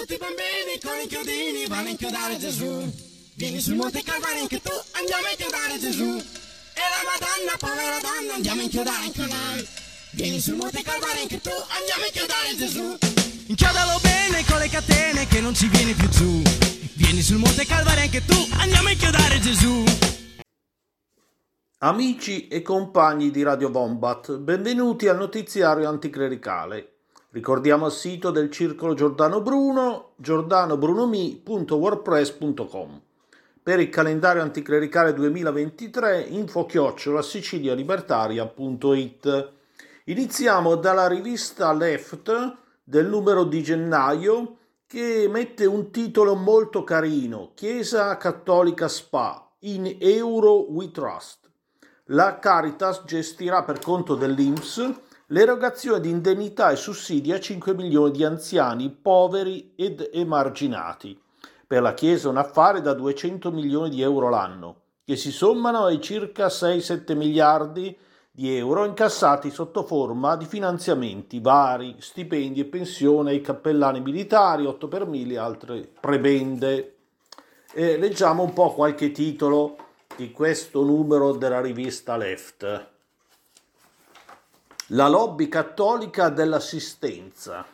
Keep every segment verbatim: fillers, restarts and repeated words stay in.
tutti i bambini con i chiodini vanno a inchiodare Gesù. Vieni sul Monte Calvario anche tu, andiamo a inchiodare Gesù. E la Madonna, povera donna, andiamo a inchiodare anche noi. Vieni sul Monte Calvario anche tu, andiamo a inchiodare Gesù. Inchiodalo bene con le catene che non ci vieni più giù. Vieni sul Monte Calvario anche tu, andiamo a inchiodare Gesù. Amici e compagni di Radio Wombat, benvenuti al notiziario anticlericale. Ricordiamo il sito del Circolo Giordano Bruno, giordano bruno mi punto wordpress punto com. Per il calendario anticlericale duemilaventitré, info chiocciola sicilialibertaria punto it. Iniziamo dalla rivista Left del numero di gennaio, che mette un titolo molto carino: Chiesa Cattolica Spa, in Euro We Trust. La Caritas gestirà per conto dell'I N P S l'erogazione di indennità e sussidi a cinque milioni di anziani poveri ed emarginati. Per la Chiesa un affare da duecento milioni di euro l'anno, che si sommano ai circa sei sette miliardi di euro incassati sotto forma di finanziamenti vari, stipendi e pensione ai cappellani militari, otto per mille e altre prebende. E leggiamo un po' qualche titolo di questo numero della rivista Left. La lobby cattolica dell'assistenza.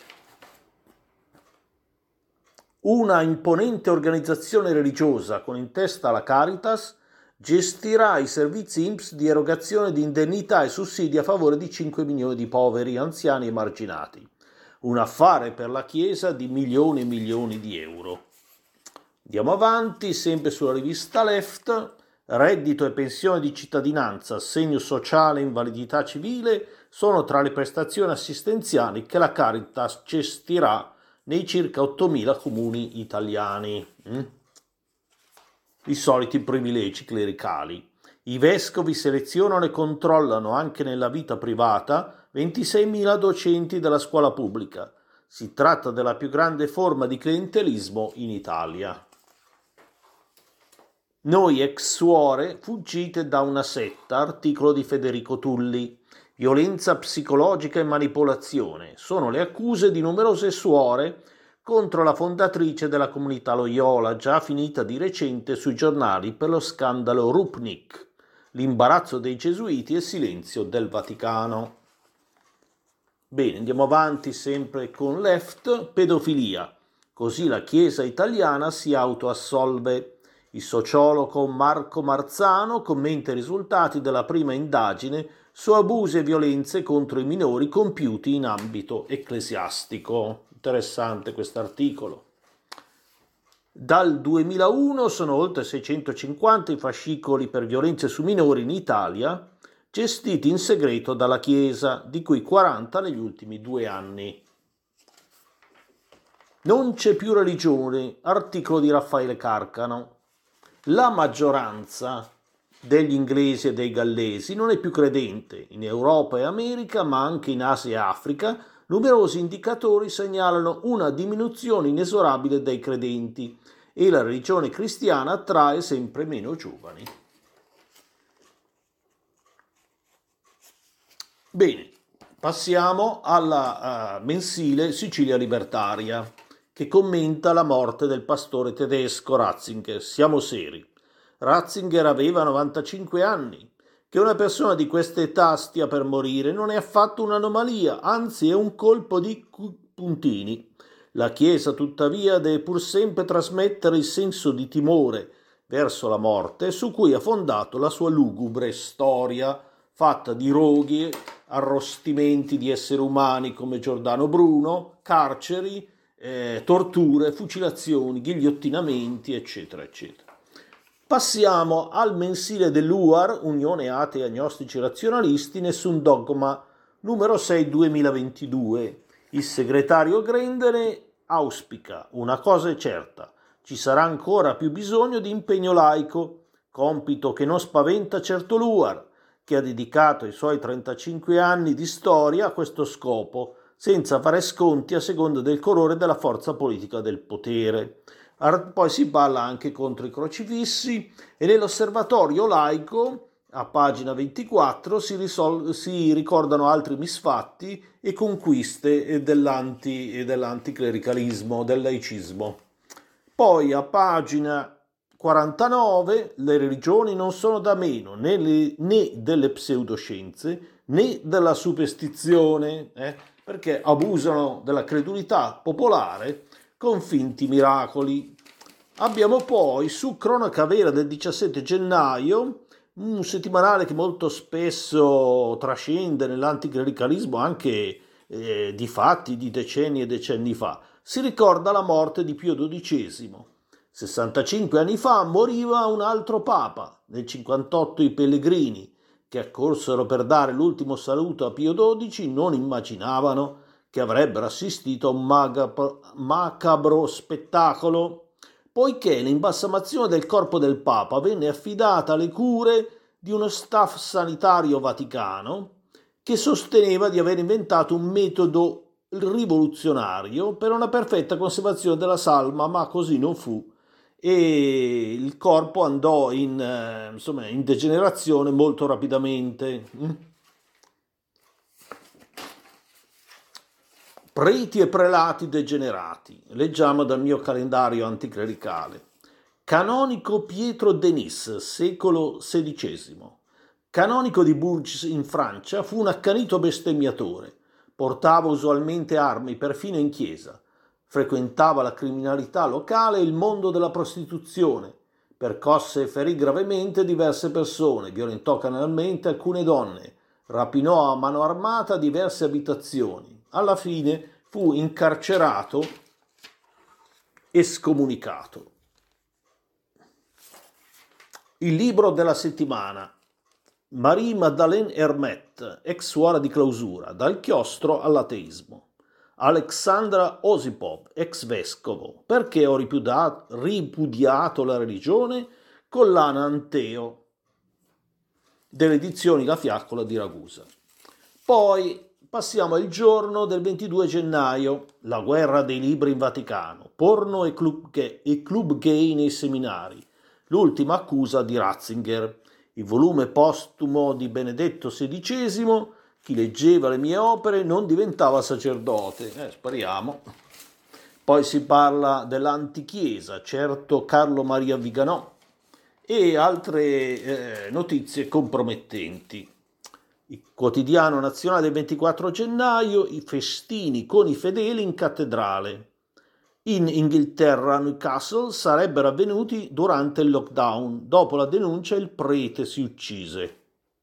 Una imponente organizzazione religiosa con in testa la Caritas gestirà i servizi I N P S di erogazione di indennità e sussidi a favore di cinque milioni di poveri, anziani e emarginati. Un affare per la Chiesa di milioni e milioni di euro. Andiamo avanti, sempre sulla rivista Left. Reddito e pensione di cittadinanza, assegno sociale e invalidità civile sono tra le prestazioni assistenziali che la Caritas gestirà nei circa ottomila comuni italiani. Mm? I soliti privilegi clericali. I vescovi selezionano e controllano anche nella vita privata ventiseimila docenti della scuola pubblica. Si tratta della più grande forma di clientelismo in Italia. Noi ex suore fuggite da una setta, articolo di Federico Tulli. Violenza psicologica e manipolazione sono le accuse di numerose suore contro la fondatrice della comunità Loyola, già finita di recente sui giornali per lo scandalo Rupnik, l'imbarazzo dei gesuiti e il silenzio del Vaticano. Bene, andiamo avanti sempre con Left. Pedofilia. Così la Chiesa italiana si autoassolve. Il sociologo Marco Marzano commenta i risultati della prima indagine su abusi e violenze contro i minori compiuti in ambito ecclesiastico. Interessante quest'articolo. Dal duemilauno sono oltre seicentocinquanta i fascicoli per violenze su minori in Italia, gestiti in segreto dalla Chiesa, di cui quaranta negli ultimi due anni. Non c'è più religione, articolo di Raffaele Carcano. La maggioranza degli inglesi e dei gallesi non è più credente. In Europa e America, ma anche in Asia e Africa, numerosi indicatori segnalano una diminuzione inesorabile dei credenti e la religione cristiana attrae sempre meno giovani. Bene, passiamo alla uh, mensile Sicilia Libertaria, che commenta la morte del pastore tedesco Ratzinger. Siamo seri. Ratzinger aveva novantacinque anni. Che una persona di questa età stia per morire non è affatto un'anomalia, anzi è un colpo di puntini. La Chiesa, tuttavia, deve pur sempre trasmettere il senso di timore verso la morte su cui ha fondato la sua lugubre storia, fatta di roghi, arrostimenti di esseri umani come Giordano Bruno, carceri, Eh, torture, fucilazioni, ghigliottinamenti, eccetera, eccetera. Passiamo al mensile dell'U A R, Unione Atei Agnostici Razionalisti, Nessun Dogma, numero sei duemilaventidue. Il segretario Grendene auspica: una cosa è certa, ci sarà ancora più bisogno di impegno laico, compito che non spaventa certo l'U A R, che ha dedicato i suoi trentacinque anni di storia a questo scopo, senza fare sconti a seconda del colore della forza politica del potere. Poi si balla anche contro i crocifissi e nell'osservatorio laico A pagina ventiquattro si, risol- si ricordano altri misfatti e conquiste dell'anti- e dell'anticlericalismo, del laicismo. Poi a pagina quarantanove le religioni non sono da meno né, le, né delle pseudoscienze né della superstizione, eh, perché abusano della credulità popolare con finti miracoli. Abbiamo poi su Cronaca Vera del diciassette gennaio, un settimanale che molto spesso trascende nell'anticlericalismo anche eh, di fatti di decenni e decenni fa. Si ricorda la morte di Pio dodicesimo. sessantacinque anni fa moriva un altro papa, nel cinquantotto i pellegrini che accorsero per dare l'ultimo saluto a Pio dodici non immaginavano che avrebbero assistito a un macabro, macabro spettacolo, poiché l'imbalsamazione del corpo del Papa venne affidata alle cure di uno staff sanitario vaticano che sosteneva di aver inventato un metodo rivoluzionario per una perfetta conservazione della salma, ma così non fu e il corpo andò in, eh, insomma, in degenerazione molto rapidamente. Preti e prelati degenerati. Leggiamo dal mio calendario anticlericale. Canonico Pietro Denis, secolo sedicesimo. Canonico di Bourges in Francia, fu un accanito bestemmiatore. Portava usualmente armi perfino in chiesa. Frequentava la criminalità locale e il mondo della prostituzione. Percosse e ferì gravemente diverse persone, violentò carnalmente alcune donne, rapinò a mano armata diverse abitazioni. Alla fine fu incarcerato e scomunicato. Il libro della settimana. Marie-Madeleine Hermet, ex suora di clausura, dal chiostro all'ateismo. Alexandra Osipov, ex vescovo, perché ho ripudiato, ripudiato la religione? Collana Anteo, delle edizioni La Fiaccola di Ragusa. Poi passiamo al giorno del ventidue gennaio, la guerra dei libri in Vaticano, porno e club gay, e club gay nei seminari, l'ultima accusa di Ratzinger, il volume postumo di Benedetto sedicesimo, chi leggeva le mie opere non diventava sacerdote, eh, speriamo. Poi si parla dell'antichiesa, certo Carlo Maria Viganò, e altre eh, notizie compromettenti. Il quotidiano nazionale del ventiquattro gennaio, i festini con i fedeli in cattedrale. In Inghilterra, Newcastle, sarebbero avvenuti durante il lockdown. Dopo la denuncia il prete si uccise.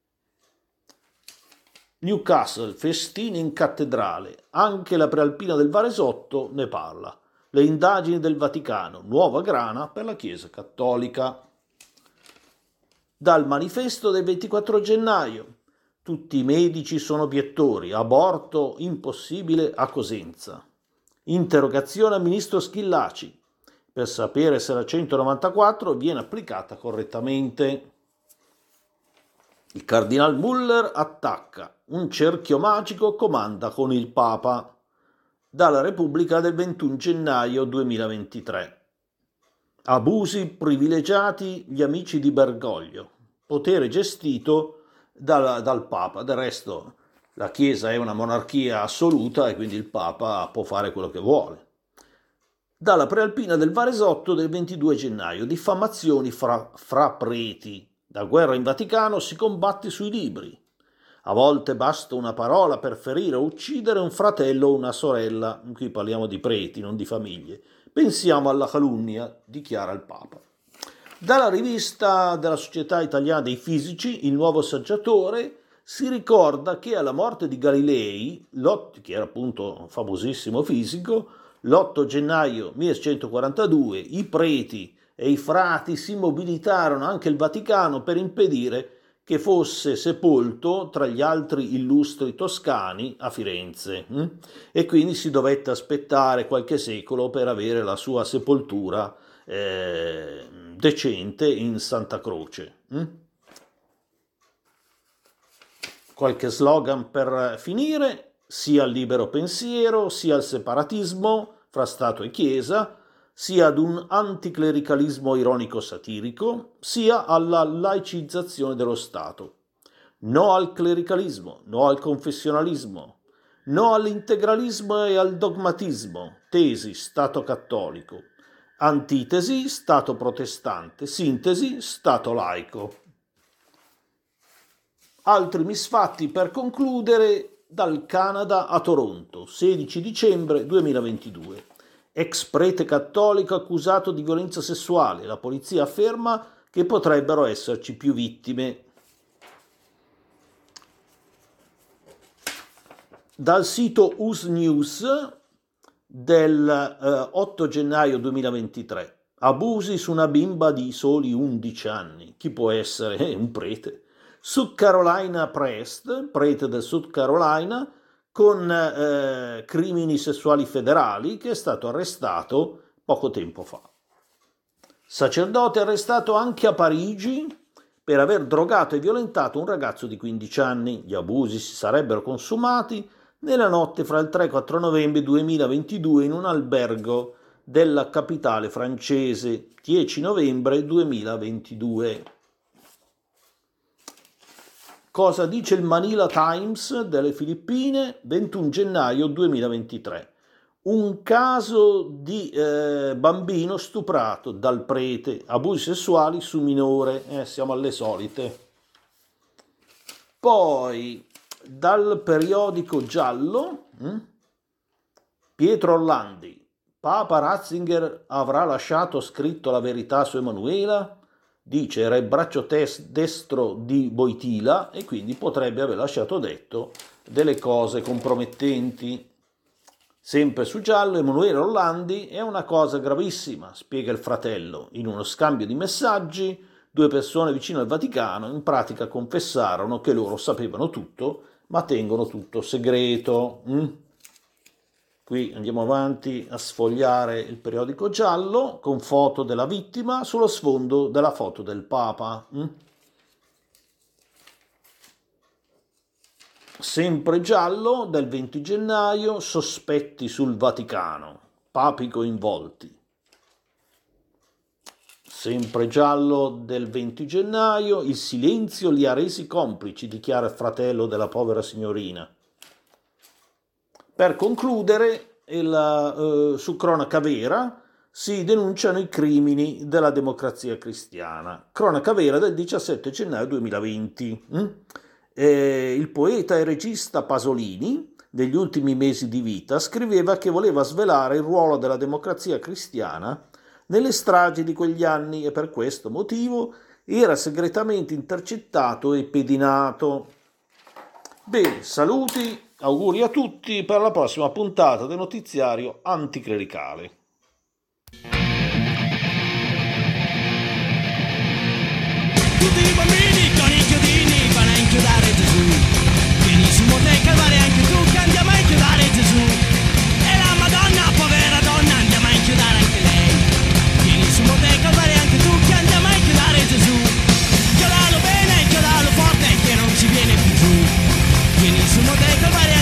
Newcastle, festini in cattedrale. Anche la Prealpina del Varesotto ne parla. Le indagini del Vaticano, nuova grana per la Chiesa Cattolica. Dal manifesto del ventiquattro gennaio. Tutti i medici sono obiettori. Aborto impossibile a Cosenza. Interrogazione al ministro Schillaci per sapere se la centonovantaquattro viene applicata correttamente. Il cardinal Muller attacca. Un cerchio magico comanda con il Papa. Dalla Repubblica del ventuno gennaio duemilaventitré. Abusi privilegiati gli amici di Bergoglio. Potere gestito dal, dal Papa. Del resto la Chiesa è una monarchia assoluta e quindi il Papa può fare quello che vuole. Dalla Prealpina del Varesotto del ventidue gennaio. Diffamazioni fra, fra preti. La guerra in Vaticano si combatte sui libri. A volte basta una parola per ferire o uccidere un fratello o una sorella. Qui parliamo di preti, non di famiglie. Pensiamo alla calunnia, dichiara il Papa. Dalla rivista della Società Italiana dei Fisici, Il Nuovo Saggiatore, si ricorda che alla morte di Galilei, che era appunto un famosissimo fisico, l'otto gennaio millecentoquarantadue i preti e i frati si mobilitarono anche il Vaticano per impedire che fosse sepolto tra gli altri illustri toscani a Firenze hm? e quindi si dovette aspettare qualche secolo per avere la sua sepoltura eh, decente in Santa Croce. Hm? Qualche slogan per finire: sia al libero pensiero, sia al separatismo fra Stato e Chiesa, sia ad un anticlericalismo ironico-satirico, sia alla laicizzazione dello Stato. No al clericalismo, no al confessionalismo, no all'integralismo e al dogmatismo, tesi Stato cattolico, antitesi Stato protestante, sintesi Stato laico. Altri misfatti per concludere dal Canada a Toronto, sedici dicembre duemilaventidue. Ex prete cattolico accusato di violenza sessuale. La polizia afferma che potrebbero esserci più vittime. Dal sito U S News del eh, otto gennaio duemilaventitré. Abusi su una bimba di soli undici anni. Chi può essere? Eh, un prete. South Carolina Priest, prete del South Carolina, con eh, crimini sessuali federali, che è stato arrestato poco tempo fa. Sacerdote arrestato anche a Parigi per aver drogato e violentato un ragazzo di quindici anni. Gli abusi si sarebbero consumati nella notte fra il tre e il quattro novembre duemilaventidue in un albergo della capitale francese, dieci novembre duemilaventidue. Cosa dice il Manila Times delle Filippine, ventuno gennaio duemilaventitré? Un caso di eh, bambino stuprato dal prete, abusi sessuali su minore, eh, siamo alle solite. Poi, dal periodico Giallo, hm? Pietro Orlandi, Papa Ratzinger avrà lasciato scritto la verità su Emanuela? Dice era il braccio tes- destro di Boitila e quindi potrebbe aver lasciato detto delle cose compromettenti. Sempre su Giallo, Emanuele Orlandi è una cosa gravissima, spiega il fratello. In uno scambio di messaggi, due persone vicino al Vaticano in pratica confessarono che loro sapevano tutto, ma tengono tutto segreto. Mm? Qui andiamo avanti a sfogliare il periodico Giallo con foto della vittima sullo sfondo della foto del Papa. Mm? Sempre Giallo del venti gennaio, sospetti sul Vaticano, papi coinvolti. Sempre Giallo del venti gennaio, il silenzio li ha resi complici, dichiara il fratello della povera signorina. Per concludere, il, eh, su Cronaca Vera si denunciano i crimini della Democrazia Cristiana. Cronaca Vera del diciassette gennaio duemilaventi. Mm? Eh, il poeta e regista Pasolini, negli ultimi mesi di vita, scriveva che voleva svelare il ruolo della Democrazia Cristiana nelle stragi di quegli anni e per questo motivo era segretamente intercettato e pedinato. Bene, saluti. Auguri a tutti per la prossima puntata del notiziario anticlericale. Tutti i bambini con i chiodini vanno a inchiodare Gesù. Benissimo te calvare anche tu che andiamo a inchiodare Gesù. E la Madonna, povera donna, andiamo a inchiodare anche lei. Benissimo te calvare anche tu che andiamo a inchiodare Gesù. Chiodalo bene, chiodalo forte che non ci viene più giù. Benissimo te calvare